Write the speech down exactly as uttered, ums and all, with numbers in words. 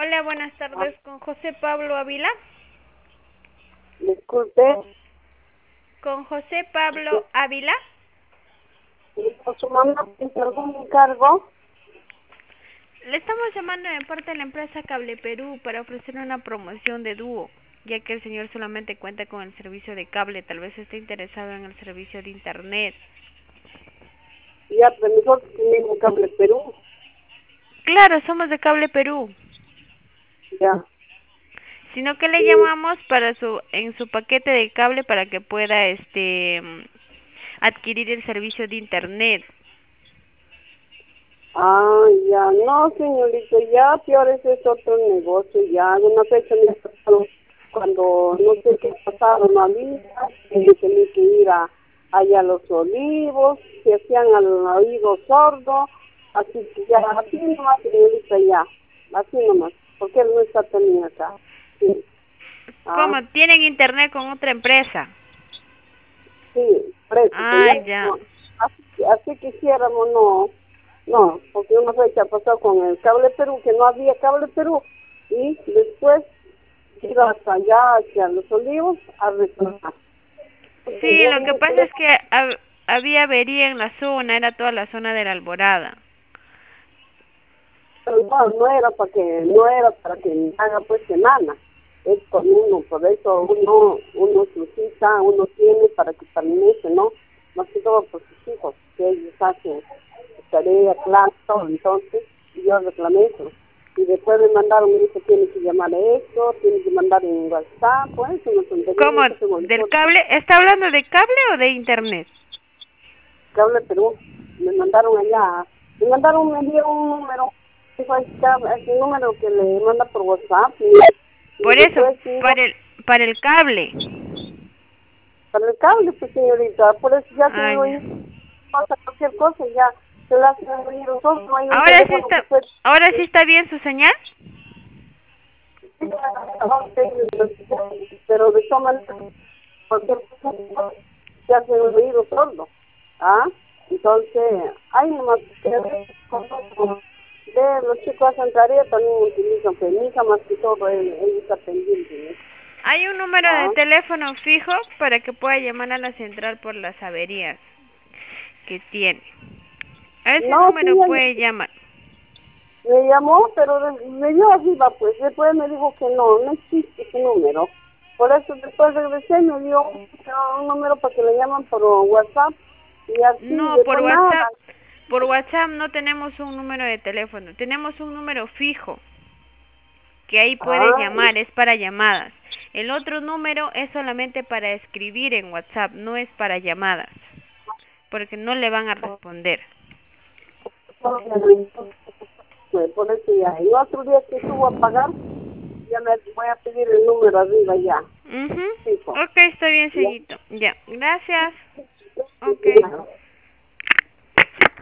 Hola, buenas tardes, con José Pablo Ávila. Disculpe, Con José Pablo Ávila. ¿con su mamá tiene algún encargo? Le estamos llamando de parte de la empresa Cable Perú para ofrecer una promoción de dúo, ya que el señor solamente cuenta con el servicio de cable, tal vez esté interesado en el servicio de internet. Ya, pero nosotros tenemos Cable Perú. Claro, somos de Cable Perú, Ya. sino que le Y, llamamos para su en su paquete de cable para que pueda este mm, adquirir el servicio de internet. ah, ya, no, señorita, ya peor es ese otro negocio. Ya, una fecha me ha pasado cuando no sé qué pasaron a mí, que tenía que ir a, allá a Los Olivos, se hacían al oído sordo, así que ya, así nomás, señorita, ya, así nomás, porque él no está teniendo acá. Sí. Ah. ¿Cómo? ¿Tienen internet con otra empresa? Sí, precio, que Ah, ya ya. no, así, así quisiéramos, no, no, porque una fecha pasó con el Cable Perú, que no había Cable Perú, y después iba hasta allá, hacia Los Olivos, a reclamar. Porque Sí, ya lo que mi pasa es teléfono, que hab- había avería en la zona, era toda la zona de la Alborada. no, no era para que, no era para que me haga pues semana, es con uno, por eso uno, uno solicita, uno tiene para que permanece, ¿no? Más que todo por sus hijos, que ellos hacen tarea, clase, todo. Entonces yo reclamé eso. Y después me mandaron, me dijo, tiene que llamar a esto, tiene que mandar en WhatsApp, pues, una tontería, ¿Cómo? nunca se me ¿Del olvidó. cable? ¿Está hablando de cable o de internet? Cable Perú, me mandaron allá, me mandaron, me dieron un número, dijo, ahí está, ese número que le manda por WhatsApp, y, y Por eso, después digo, para el, para el cable. para el cable, pues señorita, por eso ya se Ah, me ya. oye, pasa cualquier cosa, ya se la hacen oír nosotros, no hay un Ahora sí teléfono que está, puede. ahora sí está bien su señal. Pero de todas maneras, cualquier cosa se hace un ruido sordo. ¿Ah? Entonces, hay nomás que de los chicos hacen tarea también utilizan permiso, más que todo él, él está pendiente. Hay un número de ¿Ah? teléfono fijo para que pueda llamar a la central por las averías que tiene. A ese No, sí, número puede él llamar. me llamó, pero de- me dio arriba, pues después me dijo que no, no existe ese número. Por eso después regresé y me dio un, un número para que le llaman por WhatsApp y así, No, por después WhatsApp. nada. Por WhatsApp no tenemos un número de teléfono, tenemos un número fijo que ahí puedes Ah, llamar, es para llamadas. El otro número es solamente para escribir en WhatsApp, no es para llamadas, porque no le van a responder. pues por eso ya. El otro día que subo a pagar, ya me voy a pedir el número arriba ya. Mhm. Fijo. Ok, está bien, Ya. Sellito. Ya, gracias. Ok. Ya.